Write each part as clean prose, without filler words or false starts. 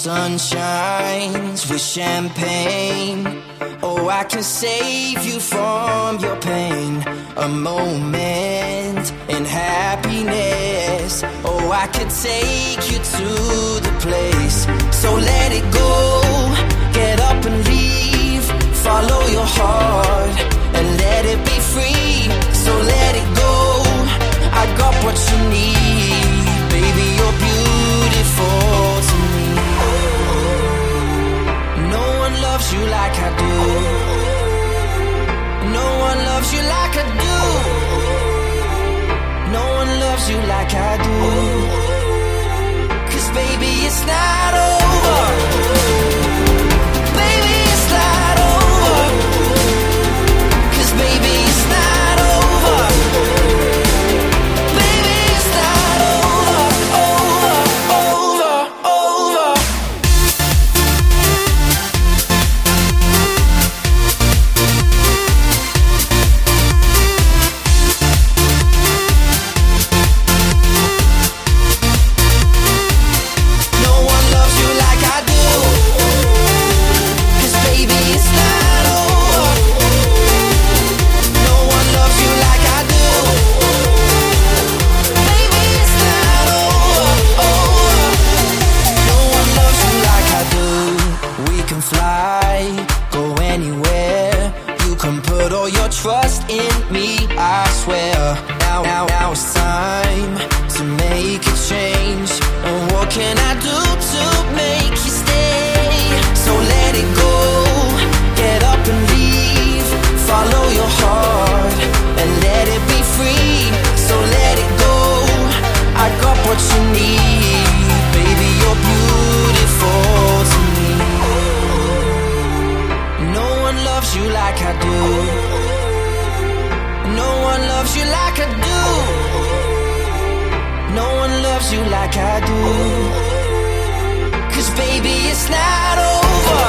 sun shines with champagne. Oh, I can save you from your pain. A moment in happiness. Oh, I could take you to the place. So let it go, get up and leave. Follow your heart and let it be free. So let it go, I got what you need. Baby, you're beautiful to me. No one loves you like I do. No one loves you like I do. No one loves you like I do. 'Cause baby, it's not over. Baby, it's not over. 'Cause baby, it's not over. Baby, it's not over, over, over, over. No one loves you like I do. 'Cause baby, it's not over. No one loves you like I do. Baby, it's not over, over. No one loves you like I do. We can fly, go anywhere. You can put all your trust in me, I swear. Now it's time to make a change. And what can I do to make you stay? So let it go, get up and leave. Follow your heart and let it be free. So let it go, I got what you need. Baby, you're beautiful to me. No one loves you like I do. No one loves you like I do. No one loves you like I do. 'Cause baby, it's not over.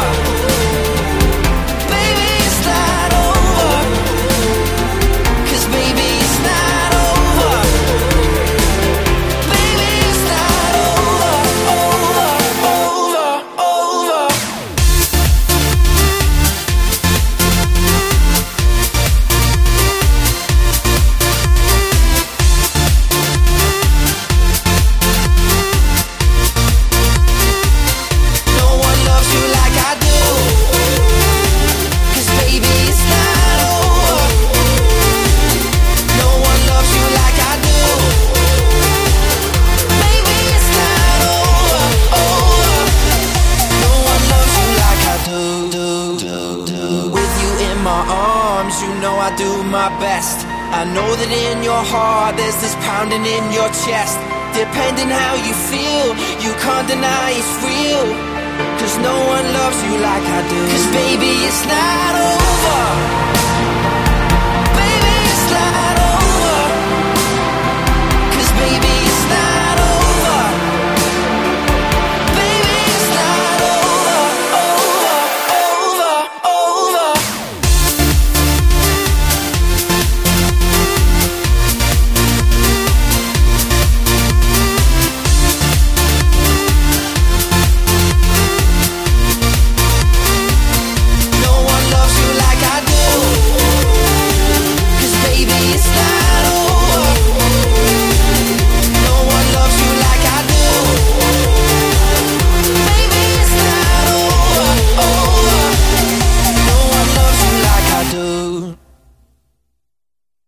Baby, it's not over. 'Cause baby, it's not over. Baby, it's not over, over, over, over. No one loves you like I do. 'Cause baby, it's not over. No one loves you like I do. Baby, it's not over, over. No one loves you like I do. With you in my arms, you know I do my best. I know that in your heart there's this pounding in your chest. Depending how you feel, you can't deny it's real. 'Cause no one loves you like I do. 'Cause baby, it's not over.